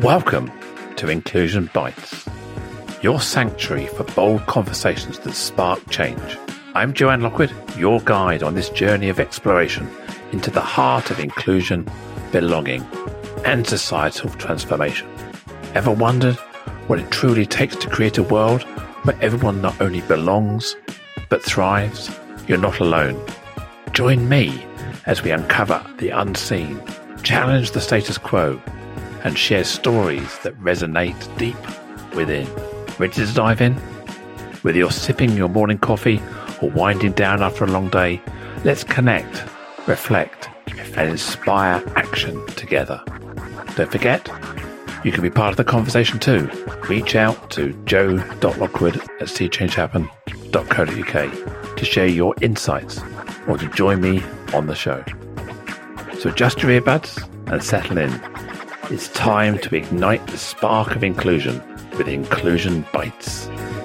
Welcome to Inclusion Bites, your sanctuary for bold conversations that spark change. I'm Joanne Lockwood, your guide on this journey of exploration into the heart of inclusion, belonging, and societal transformation. Ever wondered what it truly takes to create a world where everyone not only belongs, but thrives? You're not alone. Join me as we uncover the unseen, challenge the status quo, and share stories that resonate deep within. Ready to dive in? Whether you're sipping your morning coffee or winding down after a long day, let's connect, reflect, and inspire action together. Don't forget, you can be part of the conversation too. Reach out to joe.lockwood@seechangehappen.co.uk to share your insights or to join me on the show. So adjust your earbuds and settle in. It's time to ignite the spark of inclusion with Inclusion Bites.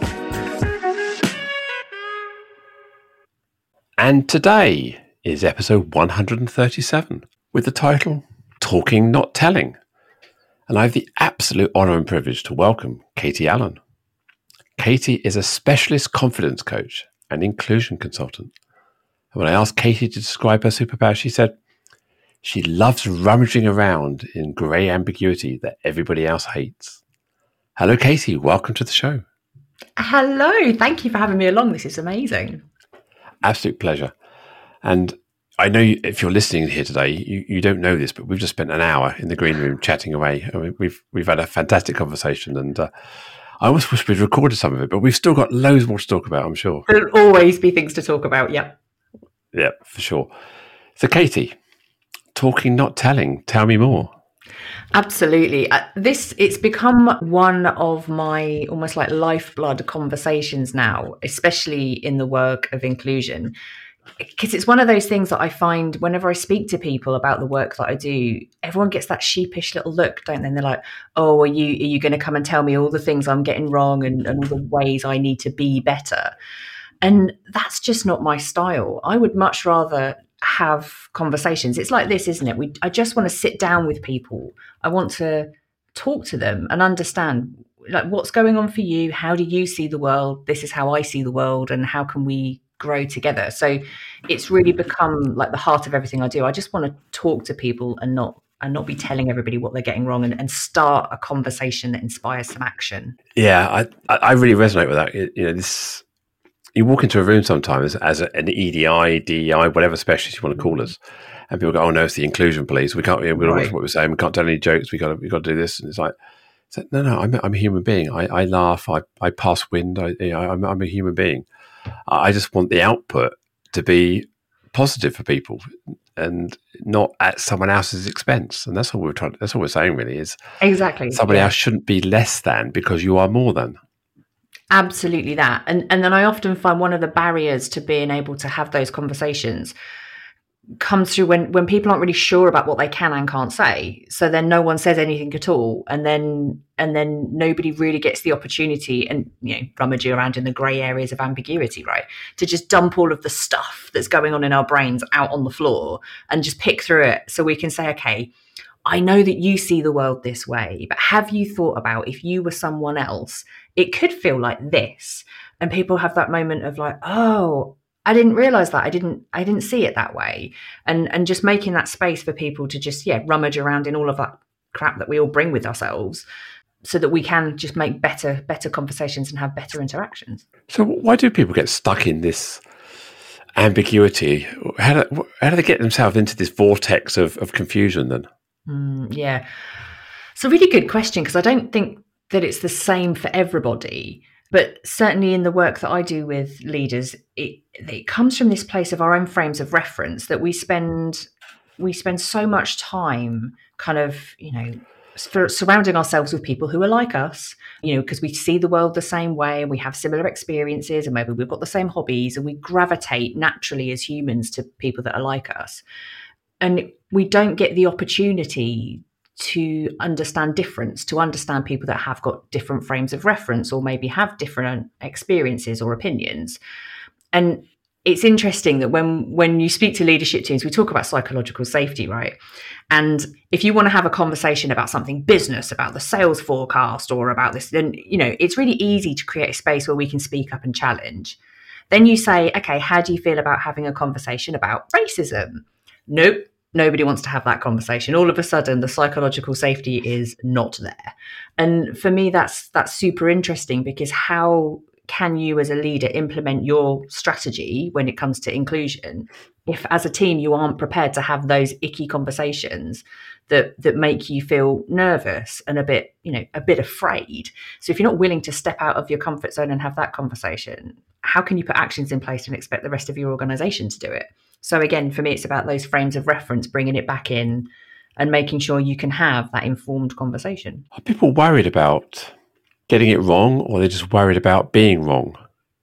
And today is episode 137 with the title, Talking Not Telling. And I have the absolute honour and privilege to welcome Katie Allen. Katie is a specialist confidence coach and inclusion consultant. And when I asked Katie to describe her superpower, she said, she loves rummaging around in grey ambiguity that everybody else hates. Hello, Katie. Welcome to the show. Hello. Thank you for having me along. This is amazing. Absolute pleasure. And I know if you're listening here today, you don't know this, but we've just spent an hour in the green room chatting away. I mean, we've had a fantastic conversation, and I almost wish we'd recorded some of it, but we've still got loads more to talk about, I'm sure. There'll always be things to talk about. Yep. Yeah, for sure. So, Katie, talking, not telling. Tell me more. Absolutely. It's become one of my almost like lifeblood conversations now, especially in the work of inclusion, because it's one of those things that I find whenever I speak to people about the work that I do, everyone gets that sheepish little look, don't they? And they're like, oh, are you going to come and tell me all the things I'm getting wrong and all the ways I need to be better? And that's just not my style. I would much rather have conversations. It's like this, isn't it? I just want to sit down with people. I want to talk to them and understand like what's going on for you. How do you see the world? This is how I see the world, and how can we grow together? So it's really become like the heart of everything I do. I just want to talk to people and not be telling everybody what they're getting wrong, and start a conversation that inspires some action. Yeah, I really resonate with that. This. You walk into a room sometimes as an EDI, DEI, whatever specialist you want to call us, and people go, "Oh no, it's the inclusion police. We can't. We don't watch what we're saying. We can't tell any jokes. We got to do this." And it's like, no. I'm a human being. I laugh. I pass wind. I'm a human being. I just want the output to be positive for people and not at someone else's expense. And that's all That's all we're saying, really. Is exactly somebody else shouldn't be less than because you are more than. Absolutely that. And then I often find one of the barriers to being able to have those conversations comes through when people aren't really sure about what they can and can't say. So then no one says anything at all. And then nobody really gets the opportunity and, rummaging around in the grey areas of ambiguity, right? To just dump all of the stuff that's going on in our brains out on the floor and just pick through it so we can say, okay, I know that you see the world this way, but have you thought about if you were someone else, it could feel like this? And people have that moment of like, oh, I didn't realize that. I didn't see it that way. And just making that space for people to just, rummage around in all of that crap that we all bring with ourselves so that we can just make better conversations and have better interactions. So why do people get stuck in this ambiguity? How do they get themselves into this vortex of confusion then? Yeah. It's a really good question, because I don't think that it's the same for everybody, but certainly in the work that I do with leaders, it comes from this place of our own frames of reference that we spend so much time kind of, surrounding ourselves with people who are like us, because we see the world the same way and we have similar experiences and maybe we've got the same hobbies, and we gravitate naturally as humans to people that are like us. And we don't get the opportunity to understand difference, to understand people that have got different frames of reference or maybe have different experiences or opinions. And it's interesting that when you speak to leadership teams, we talk about psychological safety, right? And if you want to have a conversation about something business, about the sales forecast or about this, then, it's really easy to create a space where we can speak up and challenge. Then you say, okay, how do you feel about having a conversation about racism? Nope. Nobody wants to have that conversation. All of a sudden, the psychological safety is not there. And for me, that's super interesting, because how can you as a leader implement your strategy when it comes to inclusion if as a team you aren't prepared to have those icky conversations that make you feel nervous and a bit afraid? So if you're not willing to step out of your comfort zone and have that conversation, how can you put actions in place and expect the rest of your organization to do it? So again, for me, it's about those frames of reference, bringing it back in and making sure you can have that informed conversation. Are people worried about getting it wrong, or they're just worried about being wrong?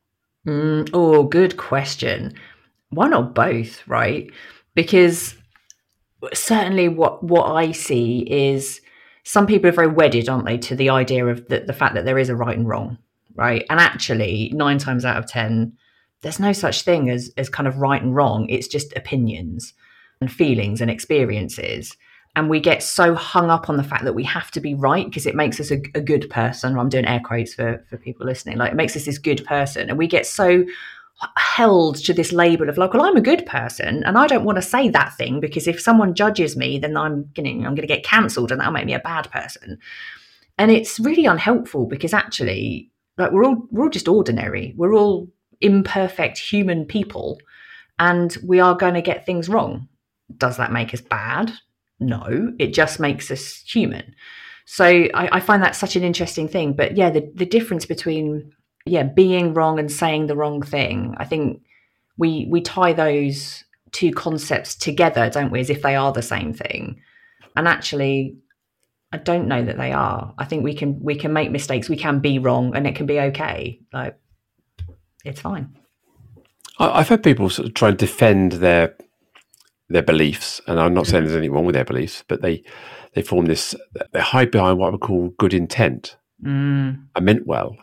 Good question. Why not both, right? Because certainly what I see is some people are very wedded, aren't they, to the idea of the fact that there is a right and wrong, right? And actually, 9 times out of 10, there's no such thing as kind of right and wrong. It's just opinions and feelings and experiences. And we get so hung up on the fact that we have to be right because it makes us a good person. I'm doing air quotes for people listening. Like, it makes us this good person. And we get so held to this label of like, well, I'm a good person and I don't want to say that thing because if someone judges me, then I'm going to get cancelled and that'll make me a bad person. And it's really unhelpful because actually, like, we're all just ordinary. We're all imperfect human people and we are going to get things wrong. Does that make us bad? No, it just makes us human. So I find that such an interesting thing. But yeah, the difference between being wrong and saying the wrong thing, I think we tie those two concepts together, don't we, as if they are the same thing. And actually, I don't know that they are. I think we can make mistakes, we can be wrong, and it can be okay. Like, it's fine. I've heard people sort of try and defend their beliefs, and I'm not saying there's anything wrong with their beliefs, but they form this, they hide behind what I would call good intent. I meant well,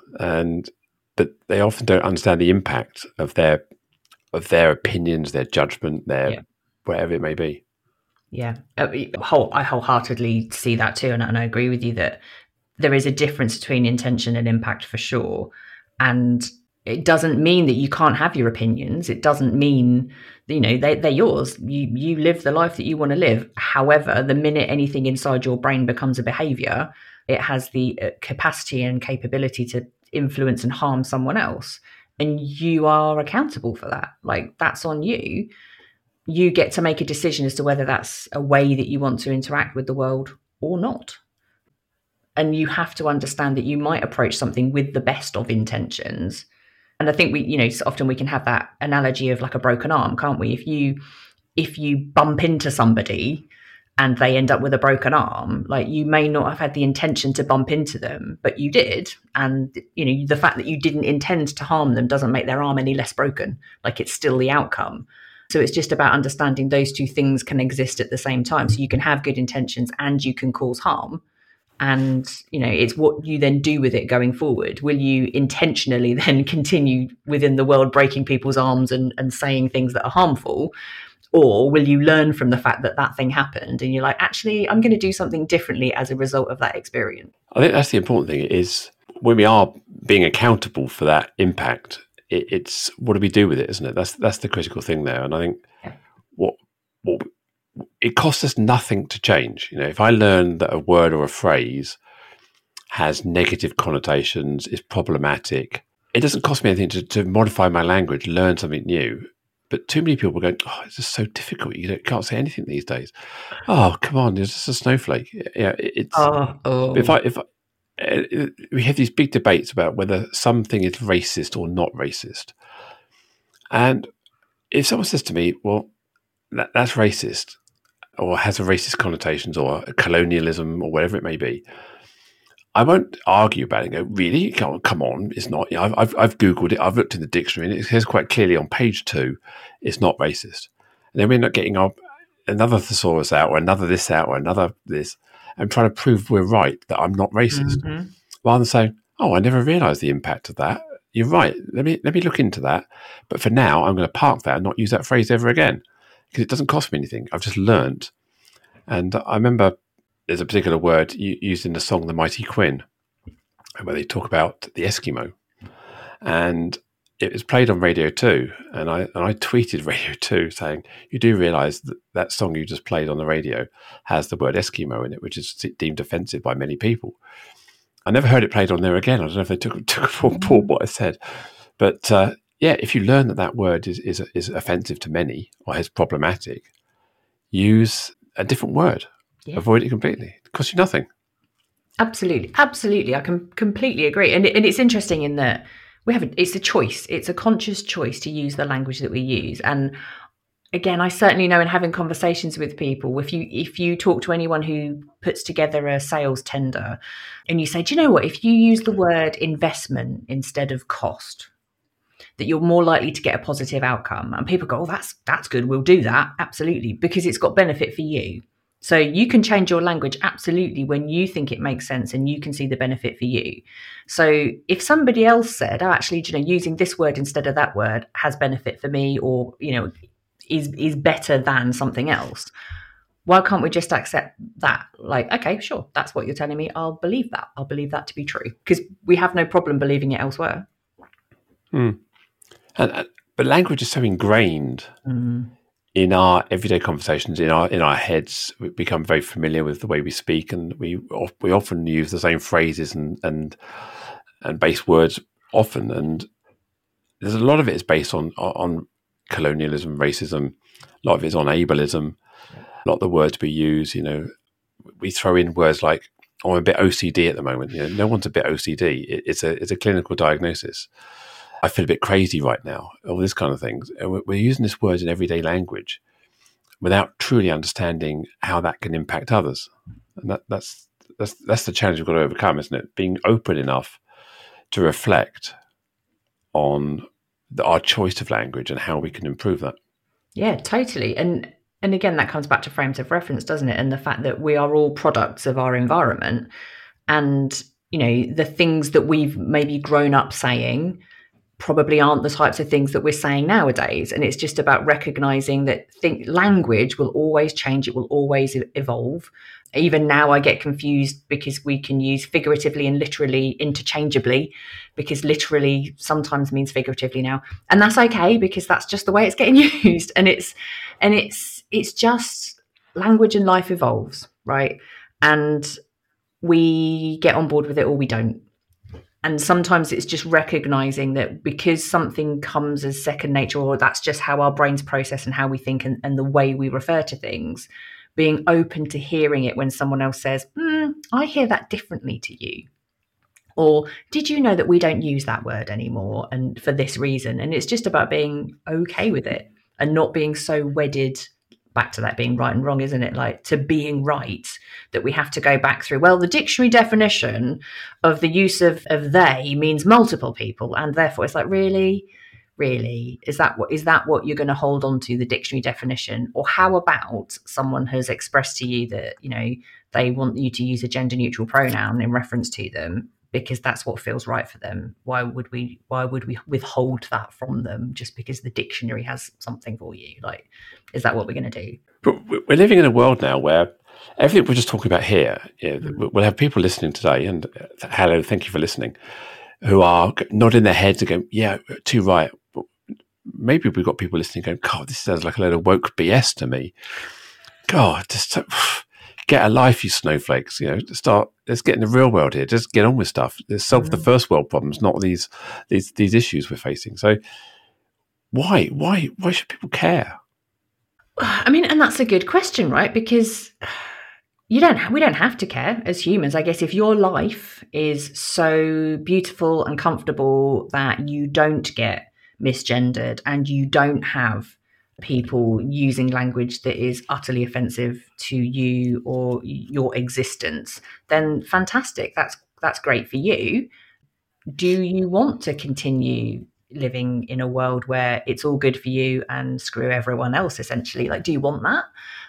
but they often don't understand the impact of their opinions, their judgment, their whatever it may be. Yeah, I wholeheartedly see that too, and I agree with you that there is a difference between intention and impact for sure. And it doesn't mean that you can't have your opinions. It doesn't mean, they're yours. You live the life that you want to live. However, the minute anything inside your brain becomes a behavior, it has the capacity and capability to influence and harm someone else. And you are accountable for that. Like, that's on you. You get to make a decision as to whether that's a way that you want to interact with the world or not. And you have to understand that you might approach something with the best of intentions. And I think often we can have that analogy of like a broken arm, can't we? If you bump into somebody and they end up with a broken arm, like, you may not have had the intention to bump into them, but you did. And, the fact that you didn't intend to harm them doesn't make their arm any less broken. Like, it's still the outcome. So it's just about understanding those two things can exist at the same time. So you can have good intentions and you can cause harm. And, it's what you then do with it going forward. Will you intentionally then continue within the world breaking people's arms and saying things that are harmful? Or will you learn from the fact that thing happened and you're like, actually, I'm going to do something differently as a result of that experience? I think that's the important thing, is when we are being accountable for that impact, it's what do we do with it, isn't it? That's the critical thing there. And I think what it costs us nothing to change. If I learn that a word or a phrase has negative connotations, is problematic, it doesn't cost me anything to modify my language, learn something new. But too many people go, oh, it's just so difficult. You can't say anything these days. Oh, come on, you're just a snowflake. Yeah, it's. If we have these big debates about whether something is racist or not racist, and if someone says to me, well, that's racist, or has a racist connotations, or colonialism, or whatever it may be, I won't argue about it and go, really? Come on, it's not. I've Googled it, I've looked in the dictionary, and it says quite clearly on page 2, it's not racist. And then we end up getting another thesaurus out, or another this out, or another this, and trying to prove we're right, that I'm not racist. Mm-hmm. Rather than saying, oh, I never realised the impact of that. you're right. Let me look into that. But for now, I'm going to park that and not use that phrase ever again because it doesn't cost me anything. I've just learned. And I remember there's a particular word used in the song The Mighty Quinn where they talk about the Eskimo. And it was played on Radio 2. And I tweeted Radio 2 saying, you do realise that that song you just played on the radio has the word Eskimo in it, which is deemed offensive by many people. I never heard it played on there again. I don't know if they took on board what I said. But if you learn that word is offensive to many or is problematic, use a different word. Yeah. Avoid it completely. It costs you nothing. Absolutely. Absolutely. I can completely agree. And it's interesting in that it's a choice. It's a conscious choice to use the language that we use. And again, I certainly know in having conversations with people, if you talk to anyone who puts together a sales tender and you say, do you know what, if you use the word investment instead of cost, that you're more likely to get a positive outcome. And people go, oh, that's good. We'll do that. Absolutely. Because it's got benefit for you. So you can change your language absolutely when you think it makes sense and you can see the benefit for you. So if somebody else said, oh, actually, using this word instead of that word has benefit for me, or, is better than something else, why can't we just accept that? Like, okay, sure, that's what you're telling me. I'll believe that. I'll believe that to be true because we have no problem believing it elsewhere. But language is so ingrained in our everyday conversations, in our heads. We become very familiar with the way we speak, and we often use the same phrases and base words often. And there's a lot of it is based on colonialism, racism. A lot of it is on ableism. A lot of the words we use, we throw in words like, "Oh, I'm a bit OCD at the moment." No one's a bit OCD. It's a clinical diagnosis. I feel a bit crazy right now. All this kind of things. And we're using this word in everyday language without truly understanding how that can impact others. And that's the challenge we've got to overcome, isn't it? Being open enough to reflect on our choice of language and how we can improve that. Yeah, totally. And again, that comes back to frames of reference, doesn't it? And the fact that we are all products of our environment, and the things that we've maybe grown up saying probably aren't the types of things that we're saying nowadays. And it's just about recognizing that language will always change. It will always evolve. Even now I get confused because we can use figuratively and literally interchangeably, because literally sometimes means figuratively now. And that's okay, because that's just the way it's getting used. And it's just language and life evolves, right? And we get on board with it or we don't. And sometimes it's just recognizing that because something comes as second nature, or that's just how our brains process and how we think and the way we refer to things, being open to hearing it when someone else says, I hear that differently to you. Or did you know that we don't use that word anymore and for this reason? And it's just about being okay with it and not being so wedded back to that being right and wrong, isn't it? Like to being right, that we have to go back through, well, the dictionary definition of the use of they means multiple people. And therefore it's like, really, is that what you're going to hold on to, the dictionary definition? Or how about someone has expressed to you that, they want you to use a gender neutral pronoun in reference to them because that's what feels right for them? Why would we withhold that from them just because the dictionary has something for you? Like, is that what we're going to do? But we're living in a world now where everything we're just talking about here, we'll have people listening today, and hello, thank you for listening, who are nodding their heads and going, yeah, too right. But maybe we've got people listening going, God, this sounds like a load of woke BS to me. God, just get a life, you snowflakes. Let's get in the real world here. Just get on with stuff. Let's solve the first world problems, not these issues we're facing. So why should people care? I mean, and that's a good question, right? Because we don't have to care as humans. I guess if your life is so beautiful and comfortable that you don't get misgendered and you don't have people using language that is utterly offensive to you or your existence, then fantastic. That's great for you. Do you want to continue living in a world where it's all good for you and screw everyone else, essentially? Like, do you want that?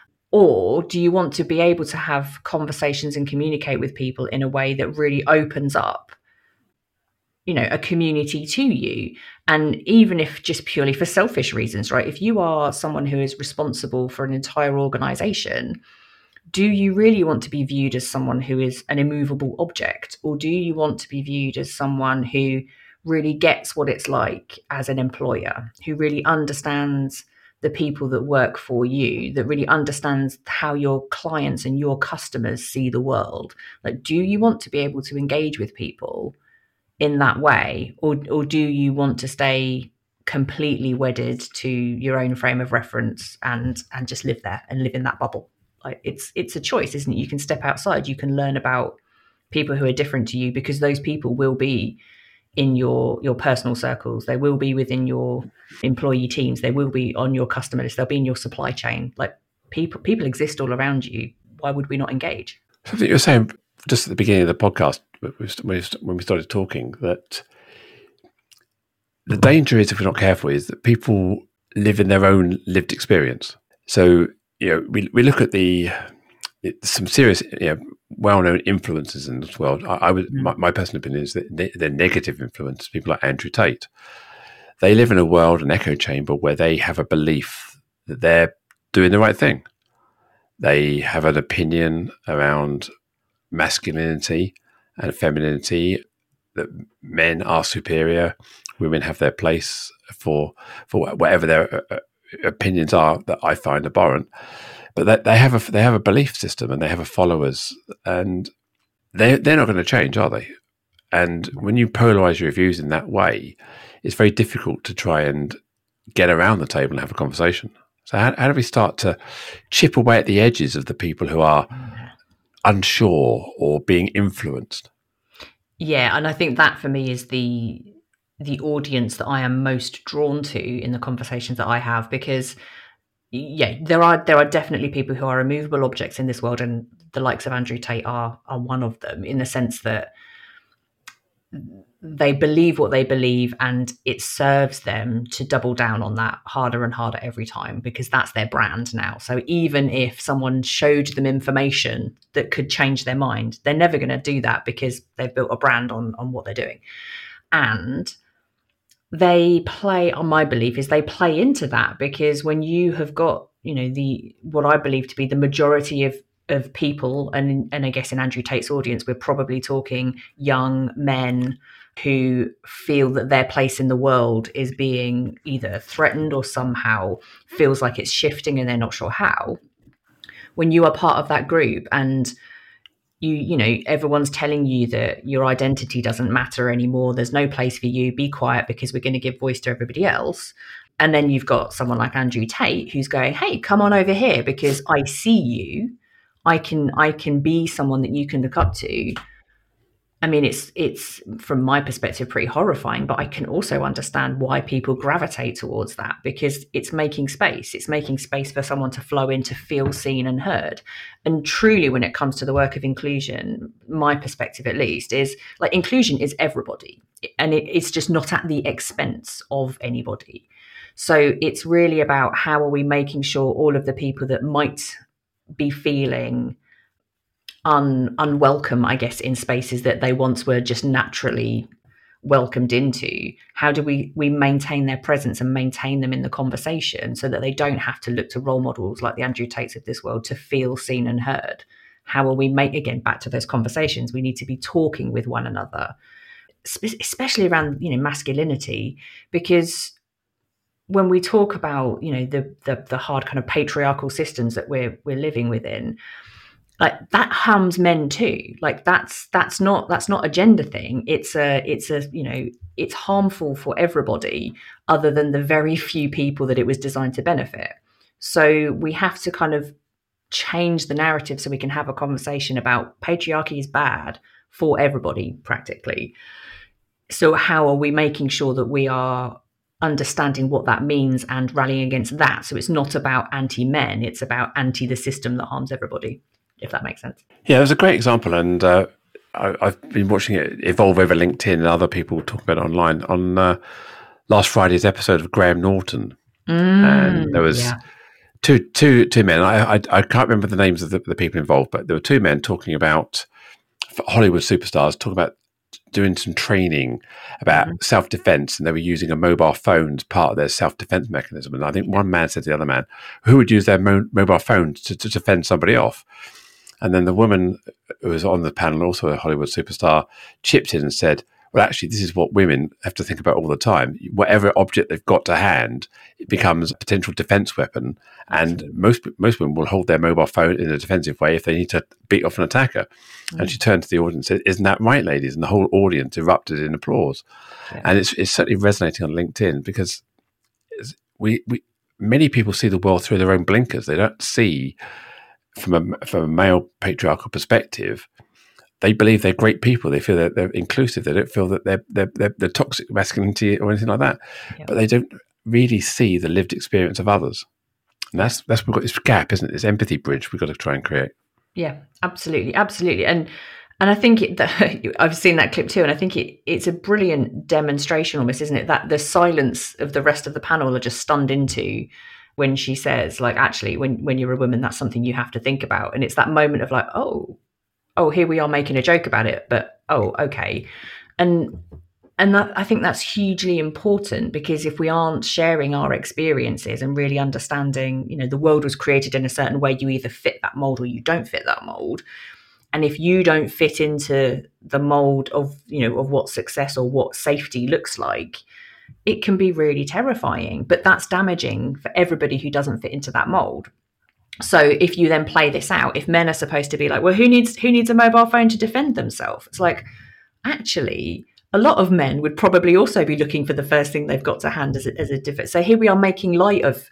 Or do you want to be able to have conversations and communicate with people in a way that really opens up a community to you. And even if just purely for selfish reasons, right? If you are someone who is responsible for an entire organization, do you really want to be viewed as someone who is an immovable object? Or do you want to be viewed as someone who really gets what it's like as an employer, who really understands the people that work for you, that really understands how your clients and your customers see the world? Like, do you want to be able to engage with people in that way? Or do you want to stay completely wedded to your own frame of reference and just live there and live in that bubble? Like, it's a choice, isn't it? You can step outside, you can learn about people who are different to you, because those people will be in your personal circles, they will be within your employee teams, they will be on your customer list, they'll be in your supply chain. Like, people exist all around you. Why would we not engage? Something you were saying just at the beginning of the podcast when we started talking, that the danger is, if we're not careful, is that people live in their own lived experience. So we look at some serious, well-known influences in this world. My personal opinion is that they're negative influence. People like Andrew Tate, they live in a world, an echo chamber, where they have a belief that they're doing the right thing. They have an opinion around masculinity and femininity, that men are superior, women have their place for whatever their opinions are, that I find abhorrent. But they have a belief system, and they have a followers, and they're not going to change, are they? And when you polarize your views in that way, it's very difficult to try and get around the table and have a conversation. So how do we start to chip away at the edges of the people who are unsure or being influenced? Yeah, and I think that for me is the audience that I am most drawn to in the conversations that I have, because there are definitely people who are immovable objects in this world, and the likes of Andrew Tate are one of them, in the sense that they believe what they believe, and it serves them to double down on that harder and harder every time, because that's their brand now. So even if someone showed them information that could change their mind, they're never going to do that, because they've built a brand on what they're doing. And they play, on my belief is they play into that, because when you have got, what I believe to be the majority of people, and I guess in Andrew Tate's audience, we're probably talking young men who feel that their place in the world is being either threatened or somehow feels like it's shifting and they're not sure how. When you are part of that group, and everyone's telling you that your identity doesn't matter anymore, there's no place for you, be quiet because we're going to give voice to everybody else. And then you've got someone like Andrew Tate who's going, hey, come on over here because I see you. I can be someone that you can look up to. I mean, it's from my perspective pretty horrifying, but I can also understand why people gravitate towards that, because it's making space. It's making space for someone to flow in, to feel seen and heard. And truly, when it comes to the work of inclusion, my perspective at least is like, inclusion is everybody, and it's just not at the expense of anybody. So it's really about how are we making sure all of the people that might be feeling unwelcome, I guess, in spaces that they once were just naturally welcomed into, how do we maintain their presence and maintain them in the conversation so that they don't have to look to role models like the Andrew Tates of this world to feel seen and heard? How will we again, back to those conversations, we need to be talking with one another, especially around, masculinity, because when we talk about, the hard kind of patriarchal systems that we're living within, like that harms men too. Like that's not a gender thing. It's harmful for everybody other than the very few people that it was designed to benefit. So we have to kind of change the narrative so we can have a conversation about patriarchy is bad for everybody practically. So how are we making sure that we are understanding what that means and rallying against that? So it's not about anti-men, it's about anti the system that harms everybody, if that makes sense. Yeah, there's a great example, and I've been watching it evolve over LinkedIn and other people talk about it online. On last Friday's episode of Graham Norton, and there was two men. I can't remember the names of the people involved, but there were two men talking about Hollywood superstars, talking about doing some training about self-defense, and they were using a mobile phone as part of their self-defense mechanism. And I think one man said to the other man, who would use their mobile phone to defend somebody off? And then the woman who was on the panel, also a Hollywood superstar, chipped in and said, well, actually, this is what women have to think about all the time. Whatever object they've got to hand, it becomes a potential defense weapon. And most women will hold their mobile phone in a defensive way if they need to beat off an attacker. And she turned to the audience and said, isn't that right, ladies? And the whole audience erupted in applause. Yeah. And it's certainly resonating on LinkedIn, because many people see the world through their own blinkers. They don't see from a male patriarchal perspective. They believe they're great people. They feel that they're inclusive. They don't feel that they're toxic masculinity or anything like that. Yeah. But they don't really see the lived experience of others. And that's we've got this gap, isn't it? This empathy bridge we've got to try and create. Yeah, absolutely. And I think I've seen that clip too, and I think it's a brilliant demonstration almost, isn't it? That the silence of the rest of the panel are just stunned into when she says, like, actually, when you're a woman, that's something you have to think about. And it's that moment of like, oh, here we are making a joke about it, but okay. And that, I think that's hugely important, because if we aren't sharing our experiences and really understanding, the world was created in a certain way, you either fit that mold or you don't fit that mold. And if you don't fit into the mold of what success or what safety looks like, it can be really terrifying, but that's damaging for everybody who doesn't fit into that mold. So if you then play this out, if men are supposed to be like, well, who needs a mobile phone to defend themselves? It's like, actually, a lot of men would probably also be looking for the first thing they've got to hand as a defense. So here we are making light of,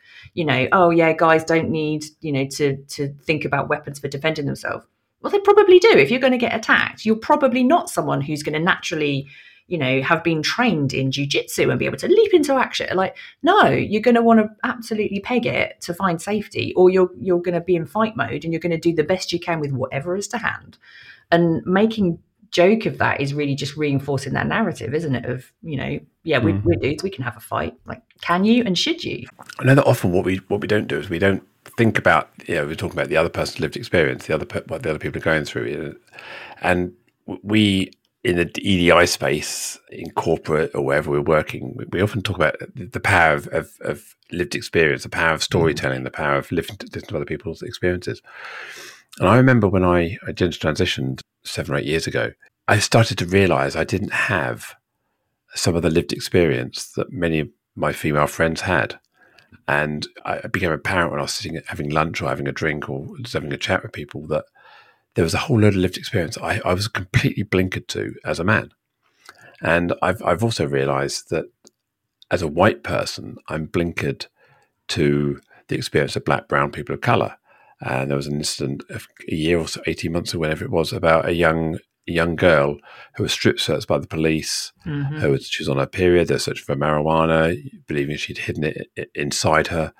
guys don't need, to think about weapons for defending themselves. Well, they probably do. If you're going to get attacked, you're probably not someone who's going to naturally, have been trained in jiu-jitsu and be able to leap into action. Like, no, you're going to want to absolutely peg it to find safety, or you're going to be in fight mode and you're going to do the best you can with whatever is to hand. And making joke of that is really just reinforcing that narrative, isn't it? Of, we're dudes, we can have a fight. Like, can you and should you? I know that often what we don't do is we don't think about, we're talking about the other person's lived experience, what the other people are going through. And we, in the EDI space, in corporate or wherever we're working, we often talk about the power of lived experience, the power of storytelling, the power of listening to other people's experiences. And I remember when I gender transitioned 7 or 8 years ago, I started to realize I didn't have some of the lived experience that many of my female friends had. And it became apparent when I was sitting having lunch or having a drink or just having a chat with people that there was a whole load of lived experience I was completely blinkered to as a man. And I've also realized that as a white person, I'm blinkered to the experience of black, brown people of color. And there was an incident a year or so, 18 months or whatever it was, about a young girl who was strip searched by the police. Mm-hmm. She was on her period. They were searching for marijuana, believing she'd hidden it inside her.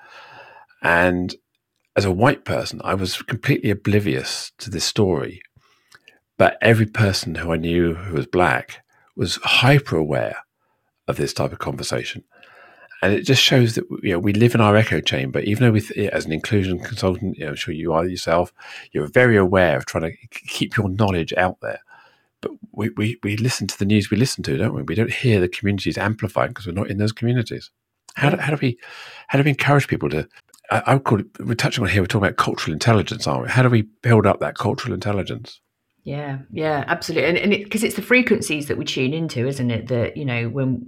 And as a white person, I was completely oblivious to this story. But every person who I knew who was black was hyper aware of this type of conversation. And it just shows that we live in our echo chamber. Even though as an inclusion consultant, I'm sure you are yourself, you're very aware of trying to keep your knowledge out there. But we listen to the news we listen to, don't we? We don't hear the communities amplified because we're not in those communities. How do we encourage people to? I would call it. We're touching on here. We're talking about cultural intelligence, aren't we? How do we build up that cultural intelligence? Yeah, absolutely. And because it's the frequencies that we tune into, isn't it? That when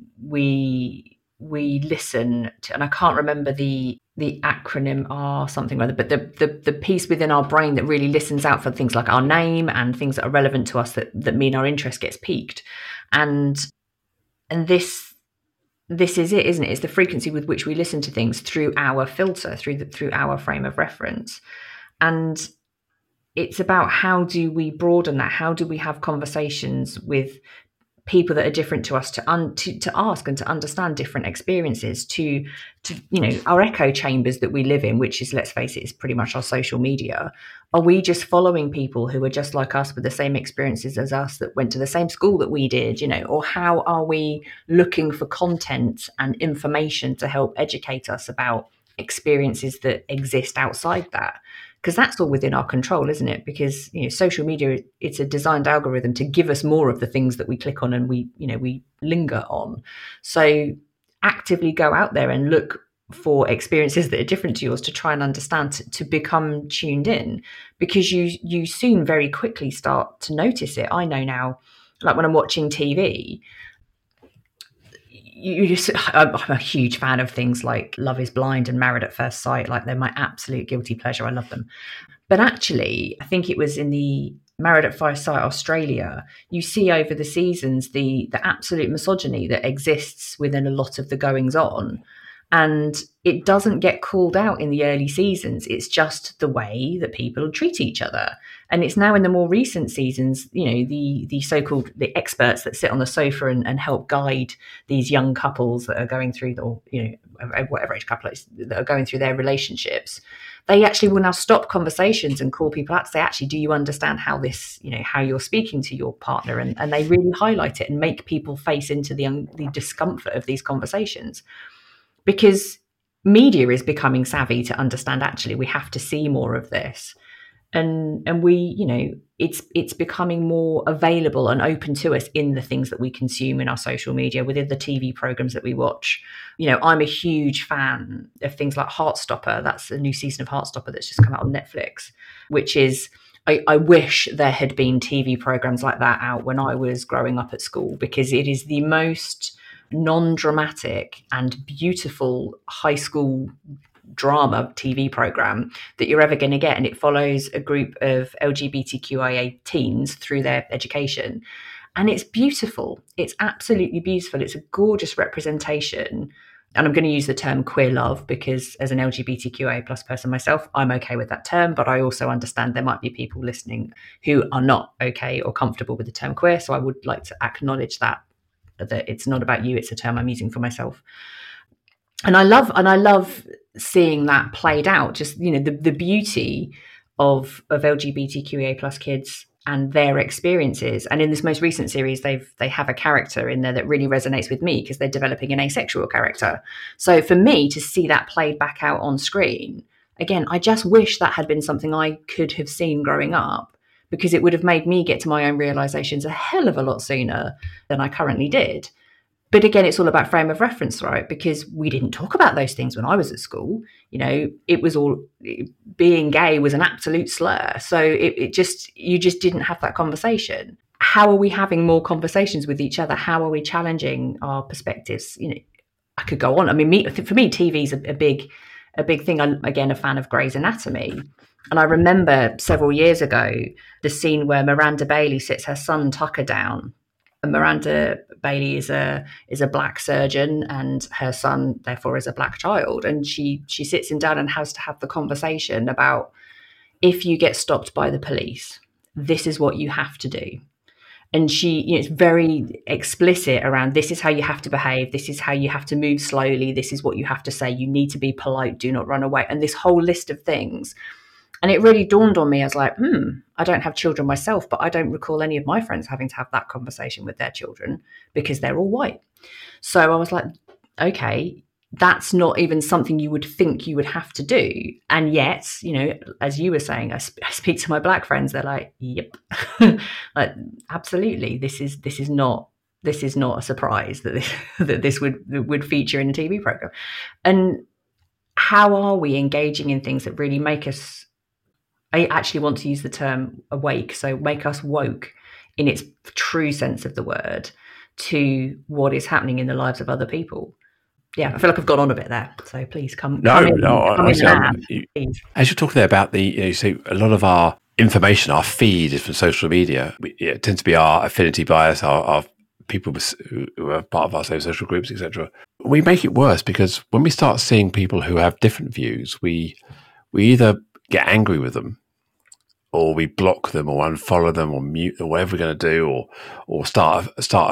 we listen to, and I can't remember the acronym or something like that, but the piece within our brain that really listens out for things like our name and things that are relevant to us that mean our interest gets piqued. And this is it, isn't it? It's the frequency with which we listen to things through our filter, through our frame of reference. And it's about how do we broaden that? How do we have conversations with people that are different to us to ask and to understand different experiences, to our echo chambers that we live in, which is, let's face it, is pretty much our social media. Are we just following people who are just like us with the same experiences as us, that went to the same school that we did, or how are we looking for content and information to help educate us about experiences that exist outside that? because that's all within our control, isn't it? Because social media, it's a designed algorithm to give us more of the things that we click on and we linger on. So actively go out there and look for experiences that are different to yours to try and understand, to become tuned in, because you soon very quickly start to notice it. I know now, like when I'm watching TV, I'm a huge fan of things like Love is Blind and Married at First Sight. Like, they're my absolute guilty pleasure. I love them. But actually, I think it was in the Married at First Sight Australia, you see over the seasons the absolute misogyny that exists within a lot of the goings on. And it doesn't get called out in the early seasons. It's just the way that people treat each other. And it's now in the more recent seasons, the so-called the experts that sit on the sofa and help guide these young couples that are going through, or whatever age couple is, that are going through their relationships. They actually will now stop conversations and call people out to say, actually, do you understand how this, how you're speaking to your partner? And they really highlight it and make people face into the discomfort of these conversations. Because media is becoming savvy to understand, actually, we have to see more of this. And we, it's becoming more available and open to us in the things that we consume in our social media, within the TV programs that we watch. I'm a huge fan of things like Heartstopper. That's a new season of Heartstopper that's just come out on Netflix, which is, I wish there had been TV programs like that out when I was growing up at school, because it is the most non-dramatic and beautiful high school drama TV program that you're ever going to get. And it follows a group of LGBTQIA teens through their education. And it's beautiful. It's absolutely beautiful. It's a gorgeous representation. And I'm going to use the term queer love because, as an LGBTQIA plus person myself, I'm okay with that term. But I also understand there might be people listening who are not okay or comfortable with the term queer. So I would like to acknowledge that it's not about you, it's a term I'm using for myself. And I love seeing that played out, just the beauty of LGBTQIA plus kids and their experiences. And in this most recent series, they have a character in there that really resonates with me, because they're developing an asexual character. So for me to see that played back out on screen, again, I just wish that had been something I could have seen growing up, because it would have made me get to my own realizations a hell of a lot sooner than I currently did. But again, it's all about frame of reference, right? Because we didn't talk about those things when I was at school. It was all, being gay was an absolute slur. So you just didn't have that conversation. How are we having more conversations with each other? How are we challenging our perspectives? I could go on. I mean, for me, TV is a big thing. I'm, again, a fan of Grey's Anatomy. And I remember several years ago, the scene where Miranda Bailey sits her son Tucker down. And Miranda Bailey is a black surgeon, and her son, therefore, is a black child. And she sits him down and has to have the conversation about, if you get stopped by the police, this is what you have to do. And she, it's very explicit around, this is how you have to behave. This is how you have to move slowly. This is what you have to say. You need to be polite. Do not run away. And this whole list of things. And it really dawned on me. I was like, I don't have children myself, but I don't recall any of my friends having to have that conversation with their children, because they're all white. So I was like, okay, that's not even something you would think you would have to do. And yet, as you were saying, I speak to my black friends, they're like, yep, like, absolutely. This is not a surprise that this would feature in a TV program. And how are we engaging in things that really make us, I actually want to use the term awake, so make us woke in its true sense of the word to what is happening in the lives of other people. Yeah, I feel like I've gone on a bit there, so please come in. As you're talking there about you see a lot of our information, our feed is from social media. It tends to be our affinity bias, our people who are part of our same social groups, etc. We make it worse, because when we start seeing people who have different views, we either get angry with them, or we block them, or unfollow them, or mute, or whatever we're going to do, or start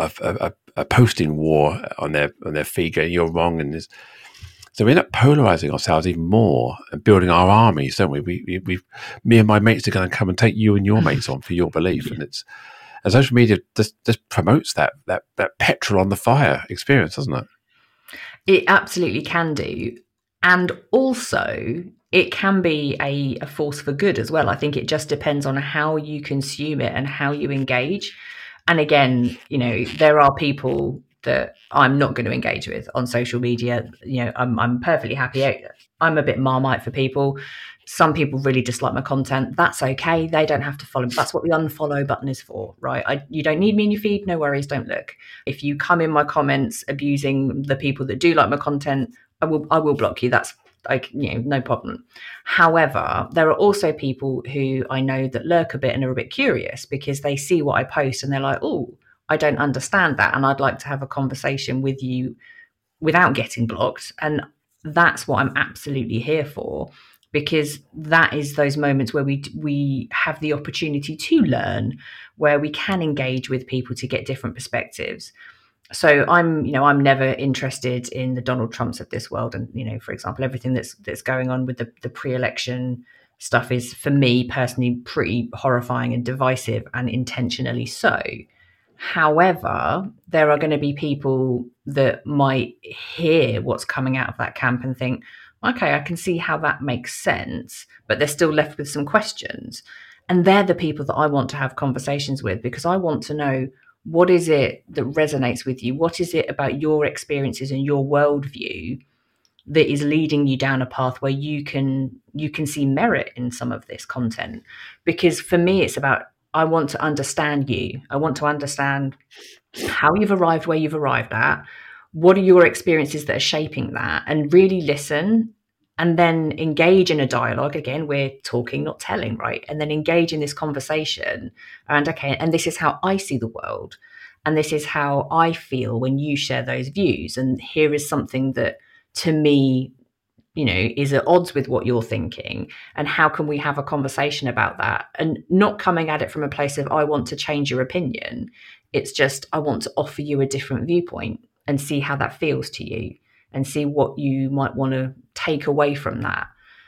a posting war on their feed, going, you're wrong, and this. So we end up polarizing ourselves even more and building our armies, don't we? Me and my mates are going to come and take you and your mates on for your belief, and social media just promotes that petrol on the fire experience, doesn't it? It absolutely can do. And also, it can be a force for good as well. I think it just depends on how you consume it and how you engage. And again, there are people that I'm not going to engage with on social media. I'm perfectly happy. I'm a bit Marmite for people. Some people really dislike my content. That's okay. They don't have to follow. That's what the unfollow button is for, right? You don't need me in your feed. No worries. Don't look. If you come in my comments abusing the people that do like my content, I will block you. That's no problem. However, there are also people who I know that lurk a bit and are a bit curious because they see what I post and they're like, oh, I don't understand that. And I'd like to have a conversation with you without getting blocked. And that's what I'm absolutely here for, because that is those moments where we have the opportunity to learn, where we can engage with people to get different perspectives. So I'm never interested in the Donald Trumps of this world. And, for example, everything that's going on with the pre-election stuff is, for me personally, pretty horrifying and divisive, and intentionally so. However, there are going to be people that might hear what's coming out of that camp and think, okay, I can see how that makes sense, but they're still left with some questions. And they're the people that I want to have conversations with, because I want to know, what is it that resonates with you? What is it about your experiences and your worldview that is leading you down a path where you can see merit in some of this content? Because for me, it's about, I want to understand you. I want to understand how you've arrived where you've arrived at. What are your experiences that are shaping that? And really listen, and then engage in a dialogue. Again, we're talking, not telling, right? And then engage in this conversation around, okay, and this is how I see the world. And this is how I feel when you share those views. And here is something that, to me, is at odds with what you're thinking. And how can we have a conversation about that? And not coming at it from a place of, I want to change your opinion. It's just, I want to offer you a different viewpoint and see how that feels to you, and see what you might want to take away from that.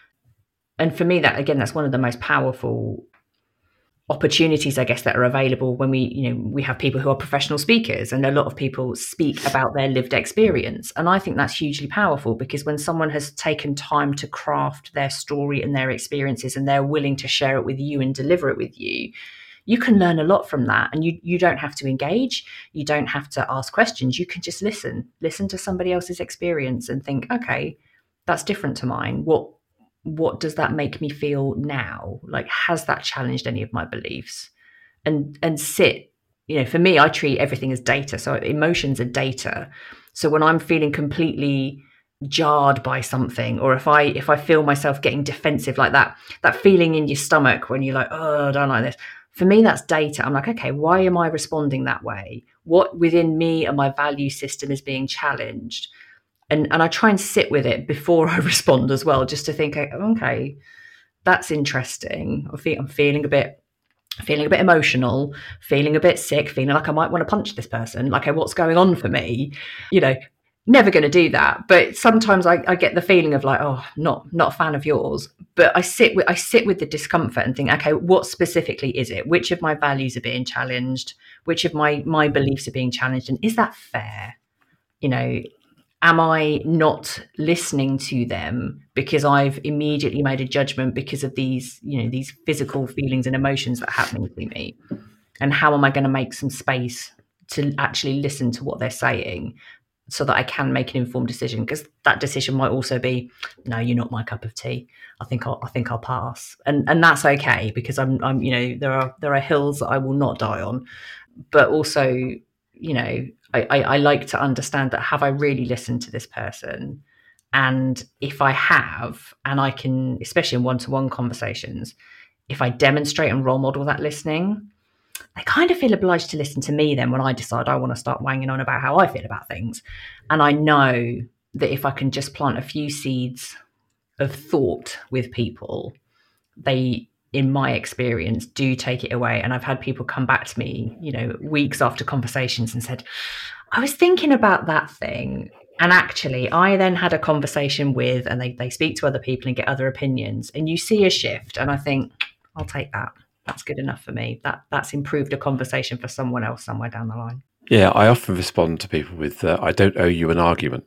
And for me, that's one of the most powerful opportunities, I guess, that are available when we have people who are professional speakers, and a lot of people speak about their lived experience. And I think that's hugely powerful, because when someone has taken time to craft their story and their experiences, and they're willing to share it with you and deliver it with you, you can learn a lot from that. And you don't have to engage. You don't have to ask questions. You can just listen to somebody else's experience and think, okay, that's different to mine. What does that make me feel now? Like, has that challenged any of my beliefs? And sit, for me, I treat everything as data. So emotions are data. So when I'm feeling completely jarred by something, or if I feel myself getting defensive, like that feeling in your stomach when you're like, oh, I don't like this. For me, that's data. I'm like, okay, why am I responding that way? What within me and my value system is being challenged? And I try and sit with it before I respond as well, just to think, okay, that's interesting. I'm feeling a bit emotional, feeling a bit sick, feeling like I might want to punch this person. Like, okay, what's going on for me? Never going to do that. But sometimes I get the feeling of like, oh, not a fan of yours. But I sit with the discomfort and think, okay, what specifically is it? Which of my values are being challenged? Which of my beliefs are being challenged? And is that fair? Am I not listening to them because I've immediately made a judgment because of these physical feelings and emotions that are happening to me? And how am I going to make some space to actually listen to what they're saying, so that I can make an informed decision? Because that decision might also be, no, you're not my cup of tea. I think I'll pass, and that's okay, because I'm there are hills that I will not die on, but also I like to understand that, have I really listened to this person? And if I have, and I can, especially in one-to-one conversations, if I demonstrate and role model that listening, they kind of feel obliged to listen to me then when I decide I want to start wanging on about how I feel about things. And I know that if I can just plant a few seeds of thought with people, they, in my experience, do take it away. And I've had people come back to me, weeks after conversations, and said, I was thinking about that thing. And actually, I then had a conversation with, and they speak to other people and get other opinions, and you see a shift. And I think, I'll take that. That's good enough for me. That's improved a conversation for someone else somewhere down the line. Yeah, I often respond to people with, I don't owe you an argument.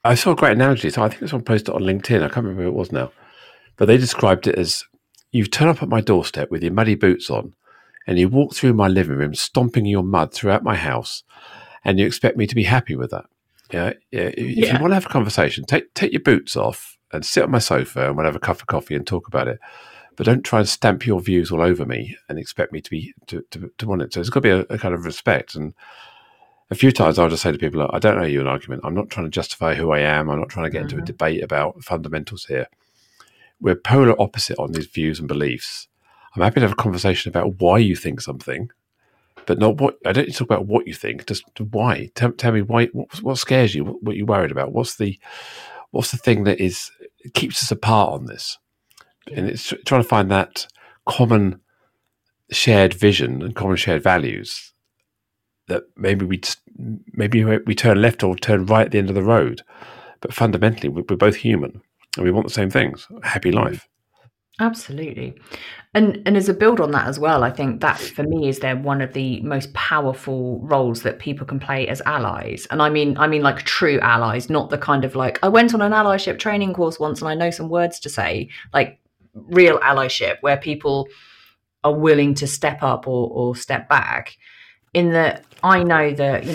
I saw a great analogy. So I think someone posted it on LinkedIn. I can't remember who it was now. But they described it as, you turn up at my doorstep with your muddy boots on and you walk through my living room stomping your mud throughout my house and you expect me to be happy with that. If you want to have a conversation, take your boots off and sit on my sofa and we'll have a cup of coffee and talk about it. But don't try and stamp your views all over me and expect me to want it. So it's got to be a kind of respect. And a few times I'll just say to people, look, I don't owe you an argument. I'm not trying to justify who I am. I'm not trying to get into a debate about fundamentals here. We're polar opposite on these views and beliefs. I'm happy to have a conversation about why you think something, but not what. I don't need to talk about what you think, just why. Tell me why. What scares you? What you're worried about? What's the thing that keeps us apart on this? And it's trying to find that common shared vision and common shared values that maybe we turn left or turn right at the end of the road, but fundamentally we're both human and we want the same things: a happy life. Absolutely. And as a build on that as well, I think that for me is they're one of the most powerful roles that people can play as allies. And I mean like true allies, not the kind of like, I went on an allyship training course once and I know some words to say, like real allyship where people are willing to step up or step back. In that I know that,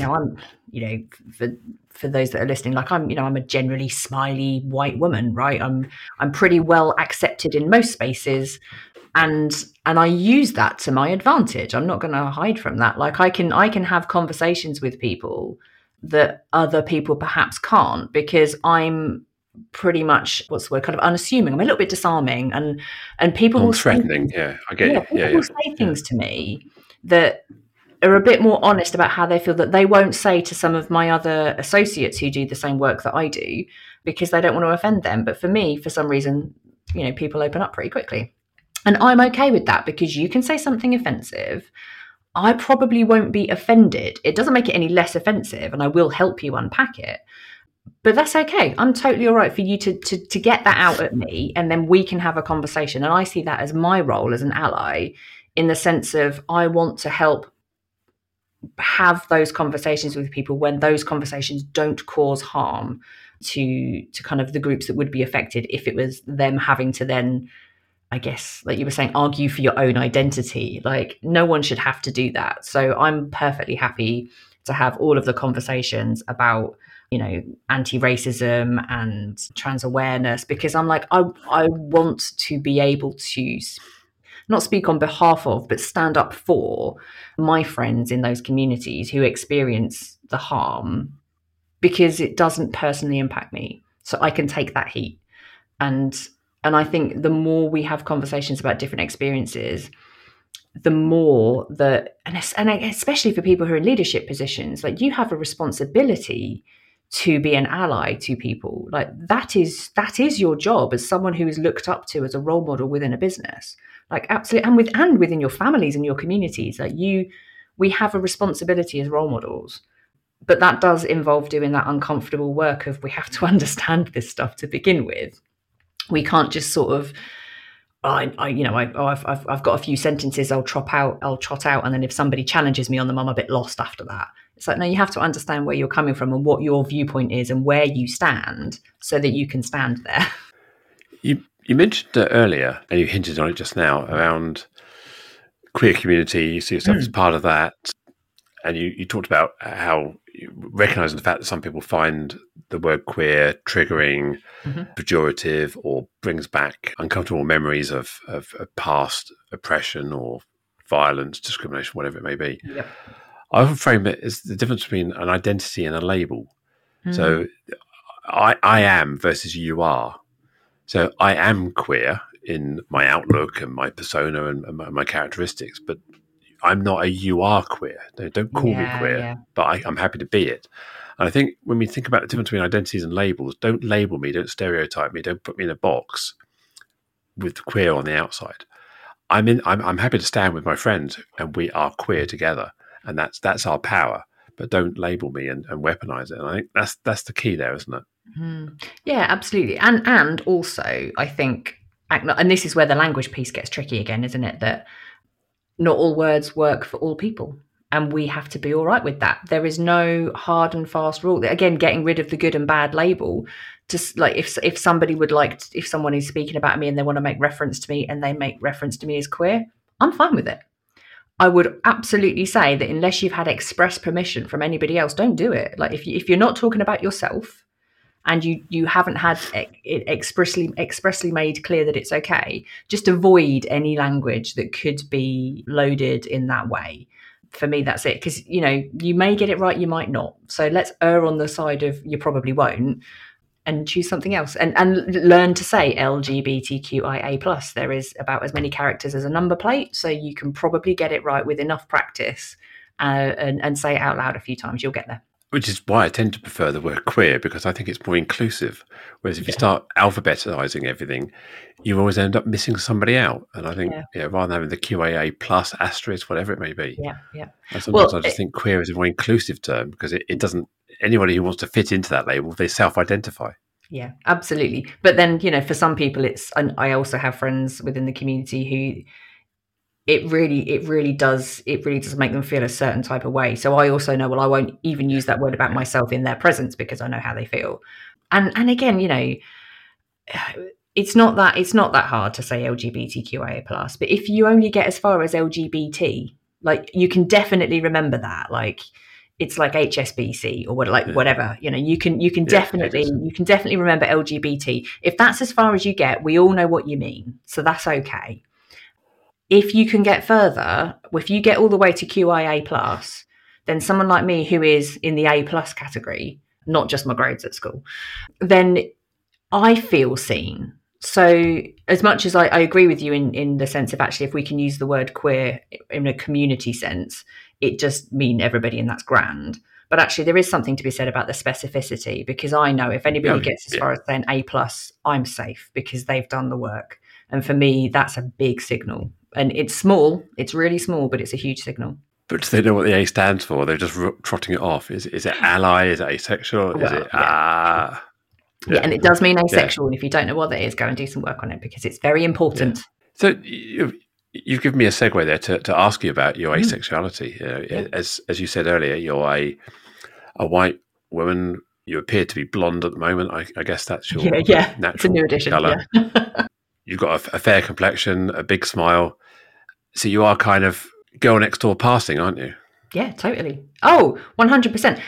for those that are listening, like I'm a generally smiley white woman, right? I'm pretty well accepted in most spaces, and I use that to my advantage. I'm not going to hide from that. Like I can have conversations with people that other people perhaps can't, because I'm pretty much, what's the word, kind of unassuming. I'm a little bit disarming, and people will threatening. I get you. People will say things to me that are a bit more honest about how they feel, that they won't say to some of my other associates who do the same work that I do, because they don't want to offend them. But for me, for some reason, people open up pretty quickly. And I'm okay with that, because you can say something offensive. I probably won't be offended. It doesn't make it any less offensive, and I will help you unpack it. But that's okay. I'm totally all right for you to get that out at me, and then we can have a conversation. And I see that as my role as an ally, in the sense of I want to help have those conversations with people when those conversations don't cause harm to kind of the groups that would be affected if it was them having to then, I guess, like you were saying, argue for your own identity. Like no one should have to do that. So I'm perfectly happy to have all of the conversations about, anti-racism and trans awareness, because I'm like, I want to be able to not speak on behalf of, but stand up for my friends in those communities who experience the harm, because it doesn't personally impact me. So I can take that heat. And I think the more we have conversations about different experiences, the more that, and especially for people who are in leadership positions, like you have a responsibility to be an ally to people. Like that is your job as someone who is looked up to as a role model within a business. Like absolutely, and within your families and your communities, like we have a responsibility as role models. But that does involve doing that uncomfortable work of, we have to understand this stuff to begin with. We can't just sort of, I've got a few sentences I'll trot out, and then if somebody challenges me on them, I'm a bit lost after that. It's like, no, you have to understand where you're coming from and what your viewpoint is and where you stand, so that you can stand there. You mentioned earlier, and you hinted on it just now, around queer community. You see yourself as part of that. And you talked about how recognizing the fact that some people find the word queer triggering, pejorative, or brings back uncomfortable memories of past oppression or violence, discrimination, whatever it may be. Yep. I often frame it as the difference between an identity and a label. So I am versus you are. So I am queer in my outlook and my persona and my characteristics, but I'm not a you are queer. Don't call me queer, but I'm happy to be it. And I think when we think about the difference between identities and labels, don't label me, don't stereotype me, don't put me in a box with queer on the outside. I'm happy to stand with my friends and we are queer together, and that's our power. But don't label me and weaponize it. And I think that's the key there, isn't it? Yeah, absolutely. And also, I think, and this is where the language piece gets tricky again, isn't it? That not all words work for all people. And we have to be all right with that. There is no hard and fast rule. Again, getting rid of the good and bad label. Just like if somebody would like, if someone is speaking about me and they want to make reference to me and they make reference to me as queer, I'm fine with it. I would absolutely say that unless you've had express permission from anybody else, don't do it. Like if you're not talking about yourself and you haven't had it expressly made clear that it's okay, just avoid any language that could be loaded in that way. For me, that's it. Because, you know, you may get it right, you might not. So let's err on the side of you probably won't and choose something else. And learn to say LGBTQIA+. There is about as many characters as a number plate. So you can probably get it right with enough practice and say it out loud a few times. You'll get there. Which is why I tend to prefer the word queer, because I think it's more inclusive. Whereas if you start alphabetizing everything, you always end up missing somebody out. And I think, rather than having the QAA plus asterisk, whatever it may be. And sometimes I just think queer is a more inclusive term, because it doesn't, anybody who wants to fit into that label, they self-identify. Yeah, absolutely. But then, you know, for some people and I also have friends within the community who it really does make them feel a certain type of way. So I also know, well, I won't even use that word about myself in their presence because I know how they feel. And again, you know, it's not that hard to say LGBTQIA+, but if you only get as far as LGBT, like you can definitely remember that. Like it's like HSBC or whatever, you know, you can definitely remember LGBT. If that's as far as you get, we all know what you mean. So that's okay. If you can get further, if you get all the way to QIA+, then someone like me who is in the A+ category, not just my grades at school, then I feel seen. So as much as I agree with you in the sense of actually if we can use the word queer in a community sense, it just means everybody and that's grand. But actually there is something to be said about the specificity, because I know if anybody gets as far as saying A+, I'm safe because they've done the work. And for me, that's a big signal. And it's small, it's really small, but it's a huge signal. But do they know what the A stands for? They're just trotting it off. Is it ally? Is it asexual? Well, is it yeah, and it does mean asexual. And if you don't know what that is, go and do some work on it because it's very important. Yeah. So you've given me a segue there to ask you about your asexuality. As you said earlier, you're a white woman. You appear to be blonde at the moment. I guess that's your natural it's a new addition, colour. Yeah. You've got a fair complexion, a big smile. So you are kind of girl next door passing, aren't you? Yeah, totally. Oh, 100%.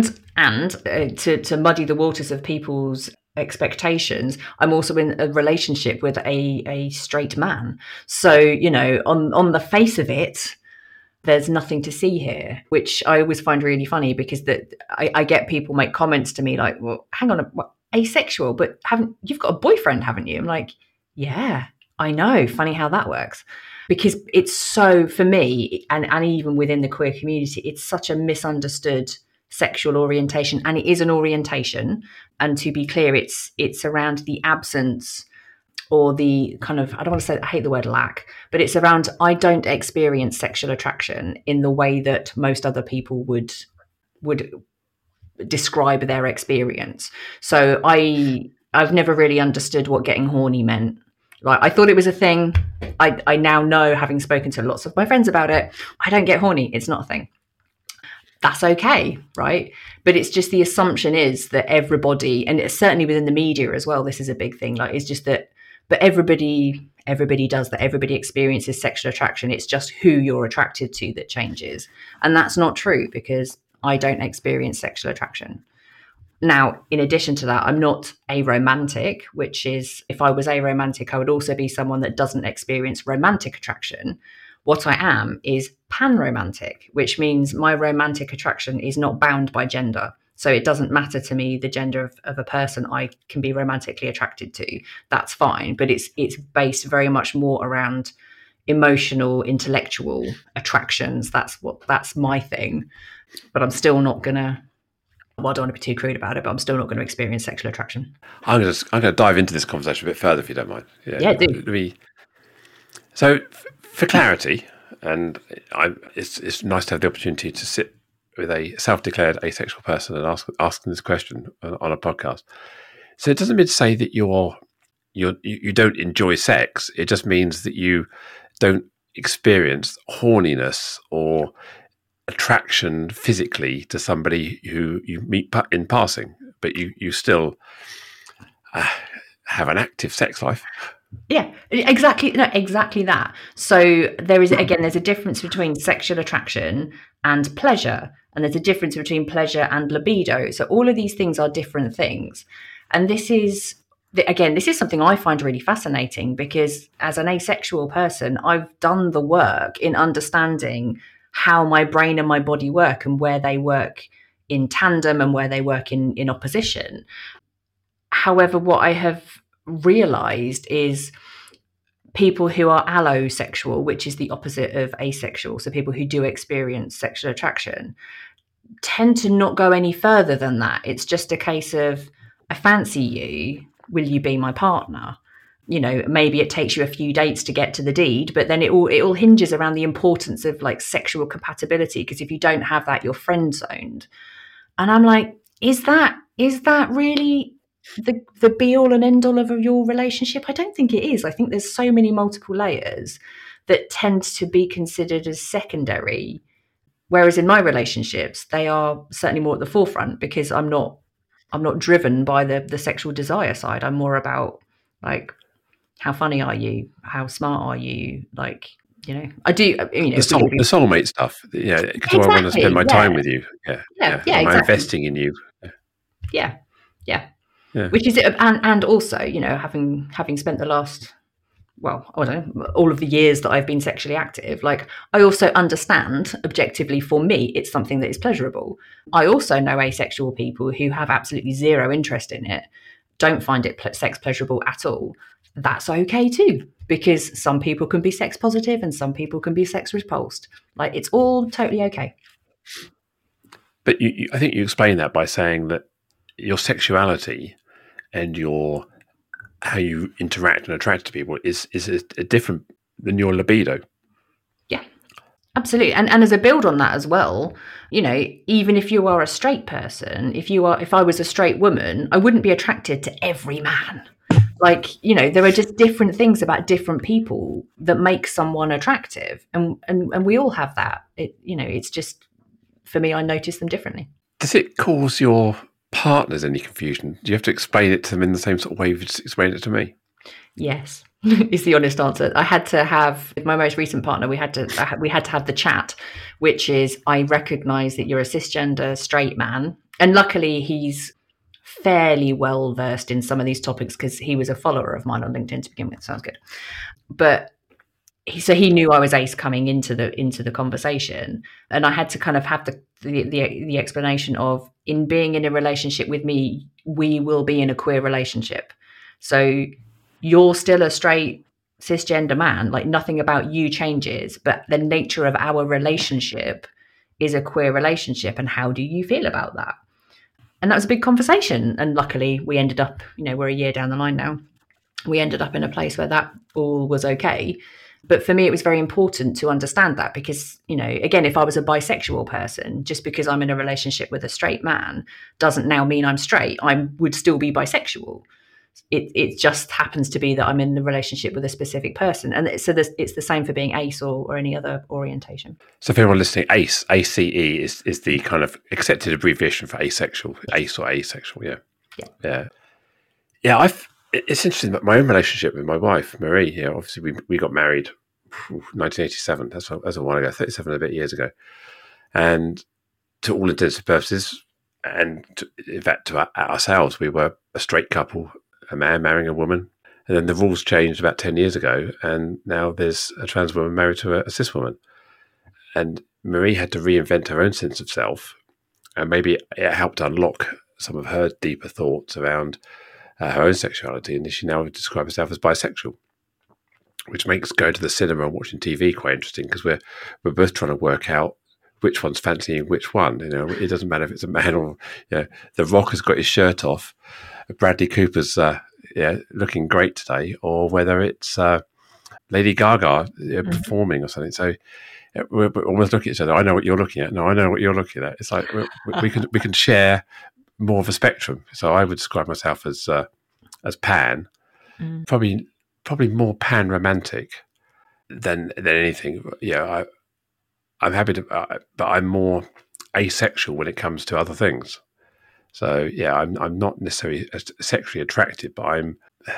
And to muddy the waters of people's expectations, I'm also in a relationship with a straight man. So, you know, on the face of it, there's nothing to see here, which I always find really funny because I get people make comments to me like, well, hang on, asexual, but you've got a boyfriend, haven't you? I'm like, yeah, I know. Funny how that works. Because it's so, for me, and even within the queer community, it's such a misunderstood sexual orientation. And it is an orientation. And to be clear, it's around the absence or the kind of, I don't want to say, I hate the word lack, but it's around, I don't experience sexual attraction in the way that most other people would describe their experience. So I've never really understood what getting horny meant. Like, I thought it was a thing. I now know, having spoken to lots of my friends about it, I don't get horny. It's not a thing. That's okay, right? But it's just the assumption is that everybody, and it's certainly within the media as well, this is a big thing. Like, it's just that, but everybody does that. Everybody experiences sexual attraction. It's just who you're attracted to that changes. And that's not true because I don't experience sexual attraction. Now, in addition to that, I'm not aromantic, which is, if I was aromantic, I would also be someone that doesn't experience romantic attraction. What I am is panromantic, which means my romantic attraction is not bound by gender. So it doesn't matter to me the gender of a person I can be romantically attracted to. That's fine. But it's based very much more around emotional, intellectual attractions. That's my thing. But I'm still not going to, well, I don't want to be too crude about it, but I'm still not going to experience sexual attraction. I'm going to dive into this conversation a bit further, if you don't mind. Yeah, do. So, for clarity, and it's nice to have the opportunity to sit with a self-declared asexual person and asking this question on a podcast. So it doesn't mean to say that you don't enjoy sex. It just means that you don't experience horniness or attraction physically to somebody who you meet in passing, but you still have an active sex life. Yeah, exactly. No, exactly that. So there's a difference between sexual attraction and pleasure, and there's a difference between pleasure and libido. So all of these things are different things. And this is something I find really fascinating, because as an asexual person, I've done the work in understanding how my brain and my body work, and where they work in tandem and where they work in opposition. However, what I have realized is people who are allosexual, which is the opposite of asexual, so people who do experience sexual attraction, tend to not go any further than that. It's just a case of, I fancy you, will you be my partner? You know, maybe it takes you a few dates to get to the deed, but then it all hinges around the importance of like sexual compatibility, because if you don't have that, you're friend zoned. And I'm like, is that really the be all and end all of your relationship? I don't think it is. I think there's so many multiple layers that tend to be considered as secondary, whereas in my relationships they are certainly more at the forefront, because I'm not driven by the sexual desire side. I'm more about, like, how funny are you, how smart are you, like, you know, I do, you know, the soulmate stuff. Yeah, because I want to spend my time with you. Yeah, exactly. investing in you. Yeah. Which is it, and also, you know, having spent the last, well, I don't know, all of the years that I've been sexually active, like, I also understand objectively, for me, it's something that is pleasurable. I also know asexual people who have absolutely zero interest in it, don't find it sex pleasurable at all. That's okay too, because some people can be sex positive and some people can be sex repulsed. Like, it's all totally okay. But I think you explain that by saying that your sexuality and how you interact and attract to people is a different than your libido. Yeah, absolutely. And as a build on that as well, you know, even if you are a straight person, if I was a straight woman, I wouldn't be attracted to every man. Like, you know, there are just different things about different people that make someone attractive, and we all have that. It, you know, it's just, for me, I notice them differently. Does it cause your partners any confusion? Do you have to explain it to them in the same sort of way you've just explained it to me? Yes, is the honest answer. I had to have, with my most recent partner, we had to have the chat, which is, I recognise that you're a cisgender straight man, and luckily he's fairly well versed in some of these topics because he was a follower of mine on LinkedIn to begin with. Sounds good. But he knew I was ace coming into the conversation, and I had to kind of have the explanation of, in being in a relationship with me, we will be in a queer relationship. So you're still a straight cisgender man, like, nothing about you changes, but the nature of our relationship is a queer relationship, and how do you feel about that? And that was a big conversation. And luckily we ended up, you know, we're a year down the line now, we ended up in a place where that all was okay. But for me, it was very important to understand that, because, you know, again, if I was a bisexual person, just because I'm in a relationship with a straight man doesn't now mean I'm straight. I would still be bisexual. It just happens to be that I'm in the relationship with a specific person. And so it's the same for being ace or any other orientation. So for everyone listening, ACE is the kind of accepted abbreviation for asexual, ace or asexual. Yeah. It's interesting that my own relationship with my wife, Marie, you know, obviously we got married 1987. That's a while ago, 37 and a bit years ago. And to all intents and purposes, and in fact to ourselves, we were a straight couple, a man marrying a woman. And then the rules changed about 10 years ago, and now there's a trans woman married to a cis woman. And Marie had to reinvent her own sense of self, and maybe it helped unlock some of her deeper thoughts around her own sexuality, and she now describes herself as bisexual, which makes going to the cinema and watching TV quite interesting, because we're both trying to work out which one's fancying which one. You know, it doesn't matter if it's a man or, you know, The Rock has got his shirt off, Bradley Cooper's looking great today, or whether it's Lady Gaga performing or something. So we're almost looking at each other. I know what you're looking at. No, I know what you're looking at. It's like we can share more of a spectrum. So I would describe myself as pan, probably more pan romantic than anything. Yeah, I'm happy to, but I'm more asexual when it comes to other things. So yeah, I'm not necessarily sexually attracted, but I'm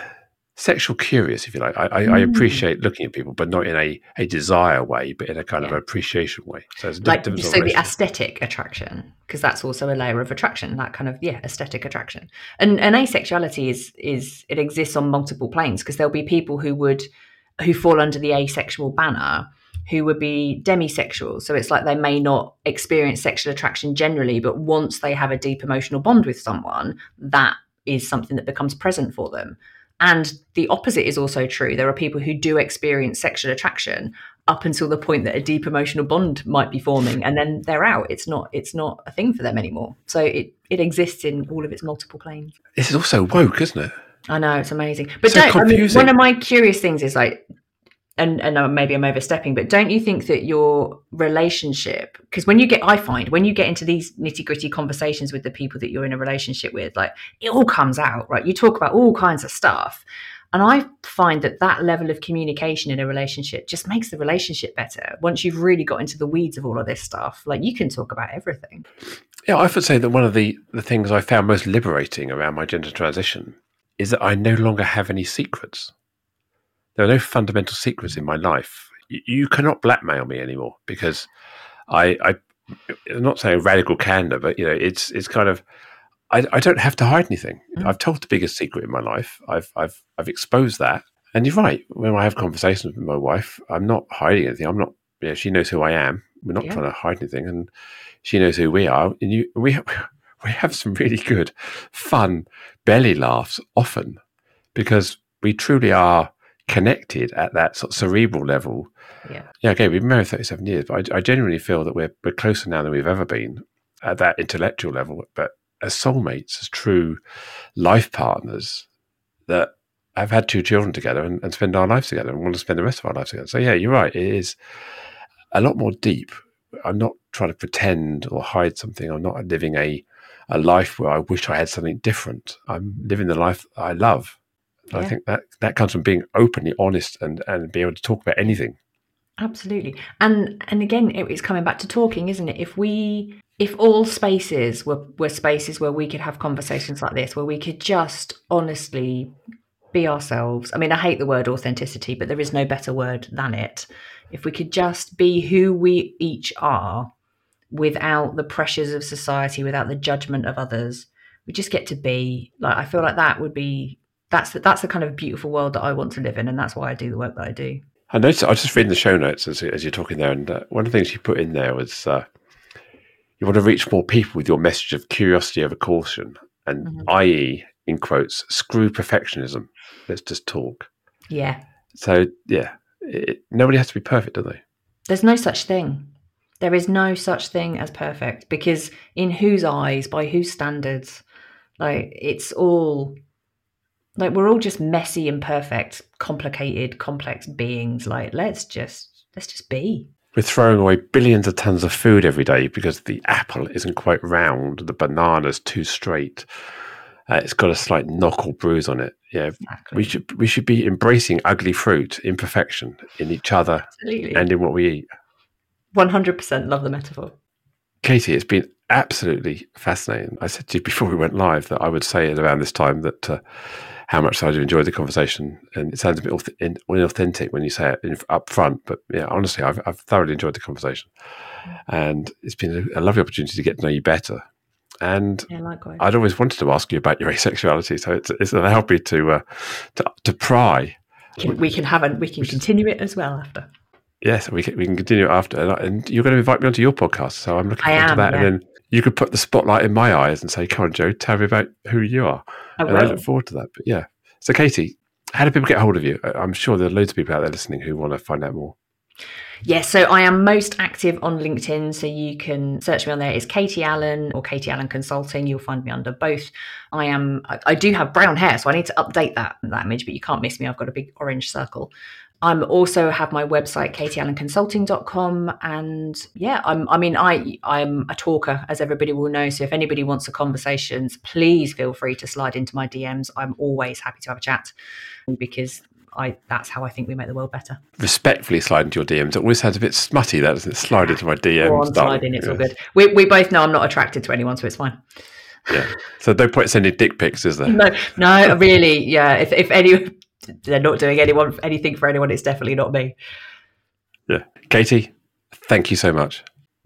sexual curious, if you like. I appreciate looking at people, but not in a desire way, but in a kind of appreciation way. So it's like, different so the aesthetic attraction, because that's also a layer of attraction, that kind of aesthetic attraction. And asexuality is it exists on multiple planes, because there'll be people who fall under the asexual banner, who would be demisexual. So it's like they may not experience sexual attraction generally, but once they have a deep emotional bond with someone, that is something that becomes present for them. And the opposite is also true. There are people who do experience sexual attraction up until the point that a deep emotional bond might be forming, and then they're out. It's not a thing for them anymore. So it exists in all of its multiple planes. This is also woke, isn't it? I know, it's amazing. But so confusing. One of my curious things is like, and maybe I'm overstepping, but don't you think that your relationship, because I find when you get into these nitty-gritty conversations with the people that you're in a relationship with, like, it all comes out, right? You talk about all kinds of stuff. And I find that level of communication in a relationship just makes the relationship better. Once you've really got into the weeds of all of this stuff, like, you can talk about everything. Yeah, I would say that one of the things I found most liberating around my gender transition is that I no longer have any secrets. There are no fundamental secrets in my life. You cannot blackmail me anymore, because I'm not saying radical candor, but it's kind of, I don't have to hide anything. I've told the biggest secret in my life. I've exposed that. And you're right. When I have conversations with my wife, I'm not hiding anything. I'm not. She knows who I am. We're not trying to hide anything, and she knows who we are. And we have some really good, fun belly laughs often, because we truly are connected at that sort of cerebral level. Okay, we've been married 37 years, but I genuinely feel that we're closer now than we've ever been at that intellectual level, but as soulmates, as true life partners that have had 2 children together and spend our lives together and want to spend the rest of our lives together. So yeah, you're right, it is a lot more deep. I'm not trying to pretend or hide something. I'm not living a life where I wish I had something different. I'm living the life I love. I think that comes from being openly honest and being able to talk about anything. Absolutely. And again, it's coming back to talking, isn't it? If all spaces were spaces where we could have conversations like this, where we could just honestly be ourselves. I mean, I hate the word authenticity, but there is no better word than it. If we could just be who we each are without the pressures of society, without the judgment of others, we just get to be. Like, I feel like that would be, that's the kind of beautiful world that I want to live in, and that's why I do the work that I do. I noticed, I was just reading the show notes as you're talking there, and one of the things you put in there was you want to reach more people with your message of curiosity over caution, and i.e., in quotes, screw perfectionism. Let's just talk. Yeah. So, nobody has to be perfect, do they? There's no such thing. There is no such thing as perfect, because in whose eyes, by whose standards, like, it's all... Like, we're all just messy, imperfect, complicated, complex beings. Like, let's just be. We're throwing away billions of tons of food every day because the apple isn't quite round, the banana's too straight. It's got a slight knock or bruise on it. Yeah, exactly. We should be embracing ugly fruit, imperfection in each other. Absolutely. And in what we eat. 100% love the metaphor. Katie, it's been absolutely fascinating. I said to you before we went live that I would say it around this time that how much I enjoyed the conversation, and it sounds a bit inauthentic when you say it up front, but yeah, honestly, I've thoroughly enjoyed the conversation, and it's been a lovely opportunity to get to know you better. And likewise. I'd always wanted to ask you about your asexuality, so it's allowed me to pry. We can continue it as well after. Yes, we can continue it after, and you're going to invite me onto your podcast, so I'm looking forward to that. Yeah. And then you could put the spotlight in my eyes and say, "Come on, Jo, tell me about who you are." I look forward to that. But yeah, so Katie, how do people get hold of you? I'm sure there are loads of people out there listening who want to find out more. Yeah, so I am most active on LinkedIn, so you can search me on there. It's Katie Allen or Katie Allen Consulting. You'll find me under both. I do have brown hair, so I need to update that image, but you can't miss me. I've got a big orange circle. I'm also have my website, katieallenconsulting.com. And yeah, I'm a talker, as everybody will know. So if anybody wants a conversations, please feel free to slide into my DMs. I'm always happy to have a chat, because that's how I think we make the world better. Respectfully slide into your DMs. It always sounds a bit smutty, that doesn't it? Slide into my DMs. Or on sliding, it's all good. We both know I'm not attracted to anyone, so it's fine. Yeah. So no point sending dick pics, is there? No, really. Yeah. If they're not doing anything for anyone, it's definitely not me. Yeah. Katie, thank you so much.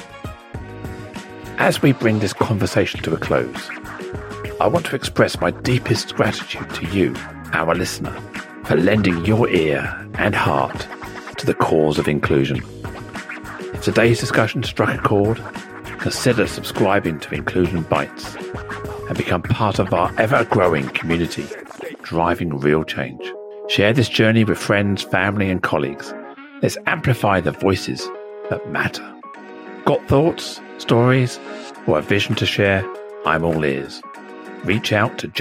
As we bring this conversation to a close, I want to express my deepest gratitude to you, our listener, for lending your ear and heart to the cause of inclusion. If today's discussion struck a chord, consider subscribing to Inclusion Bites and become part of our ever-growing community, driving real change. Share this journey with friends, family, and colleagues. Let's amplify the voices that matter. Got thoughts, stories, or a vision to share? I'm all ears. Reach out to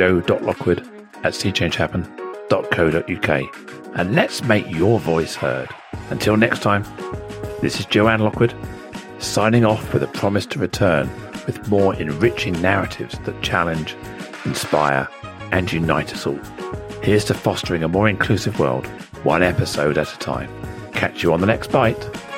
joe.lockwood@seechangehappen.co.uk and let's make your voice heard. Until next time, this is Joanne Lockwood, signing off with a promise to return with more enriching narratives that challenge, inspire, and unite us all. Here's to fostering a more inclusive world, one episode at a time. Catch you on the next bite.